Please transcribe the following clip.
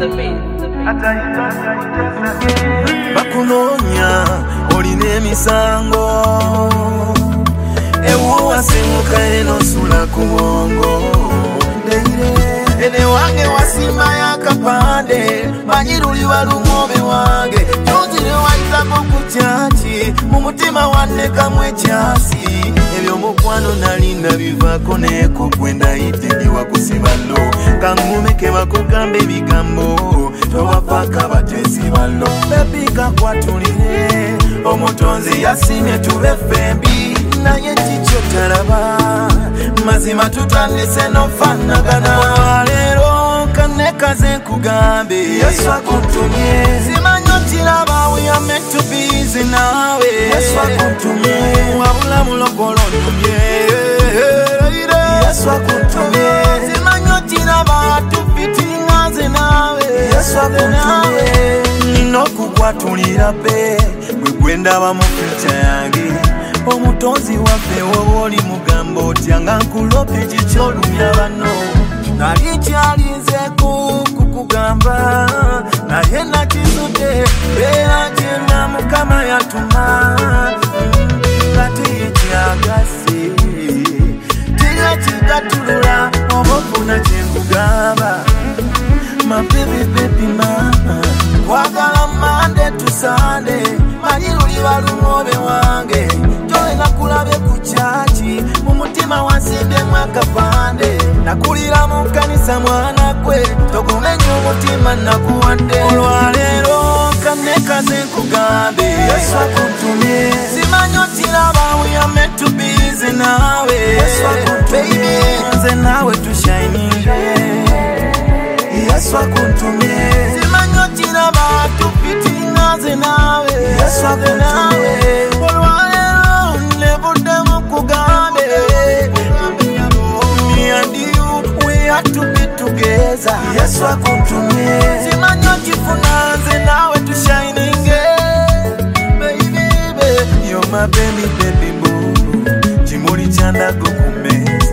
Bakunonya olina emisango ewuwasemuka eno sula ku bwongo ene wange wasima yakapande manyiruli walumobe wange tuzire waitako ku kyaki mu mutima wannekamwe ekyasi ebyomukwano nalinda bivako neeko gwendayite ndiwakusibalo kangumeke bakugambe ebigambo towapaka batesi balo bebika kwatulire omutonzi yasimye tube fembi naye kikyo talaba mazima tutandise nofanagana leero kanekaze nkugambe Yesu akuntumye simanyo kiraba we are meant to be easy nawe Yesu akuntumye wabula mulokolo ntumye Yesu akuntumye simanyo kiraba tufitingaze nawe Yesu akuntumye nino kukwatulira be gwe gwendaba mu picha yange omutonzi waffe woba oli mugambo otyanga nkulope kikyolumya bano nali kyalinzeku kukugamba naye nakizudde beera gyenda mukama yatuma nga tiyikyagase tira kigatulula oba ofuna kyenkugamba mabebi mama kwagala mande tusande manyiruli balumobe wange nakulabe ku kyaki mu mutima wansimbyemu akapande nakulira mu kanisa mwana gwe tokumenya omutima nakuwadde olwaleero kanekaze nkugambe Yesu akuntumye simanyo kiraba we are meant to be easy nawe Yesu akuntumye nze nawe tushininge Yesu akuntumye simanyo kiraba tufitingaze nawe Yesu akuntumye to be together Yesu akuntumye simanyo kifuna nze nawe tu shining baby you're my baby boo kimuli kyandago kumeza